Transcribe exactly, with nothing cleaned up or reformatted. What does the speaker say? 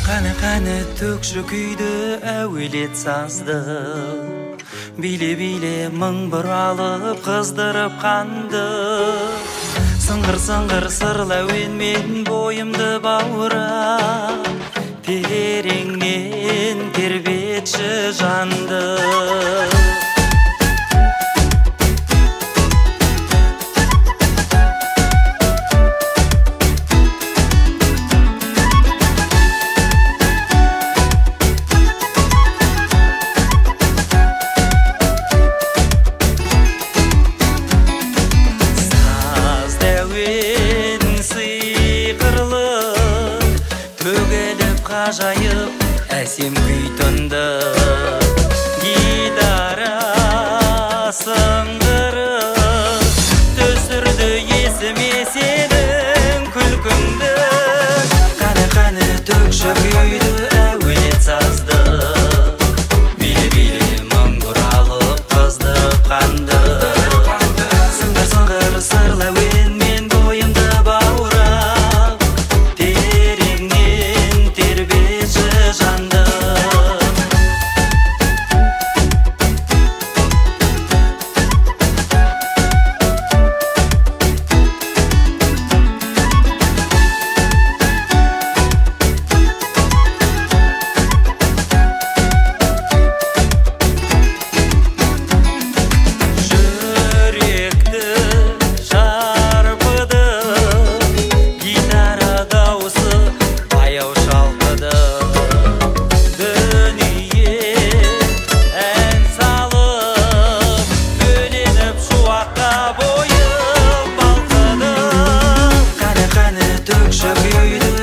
Қаны төкші күйді әуелет сазды, биле-биле мың бұралып қыздырып қанды. Сыңғыр-сыңғыр сырлы әуенмен бойымды бауыра, тереңнен тербетші жанды. Ғажайып әсем күй тұнды, гитара сыңғырып түсірді есіме сенің күлкіңді. Қаны-қаны төкші күйді әуелет сазды, биле-биле мың бұралып қыздырып қанды. Сыңғыр-сыңғыр сырлы әуенмен бойымды баурап, тереңнен тербетші жанды. Жүректі шарпыды, гитара дауысы баяу шалқыды. Дүние ән салып, бөленіп шуаққа бойы балқыды. Қаны-қаны төкші күйді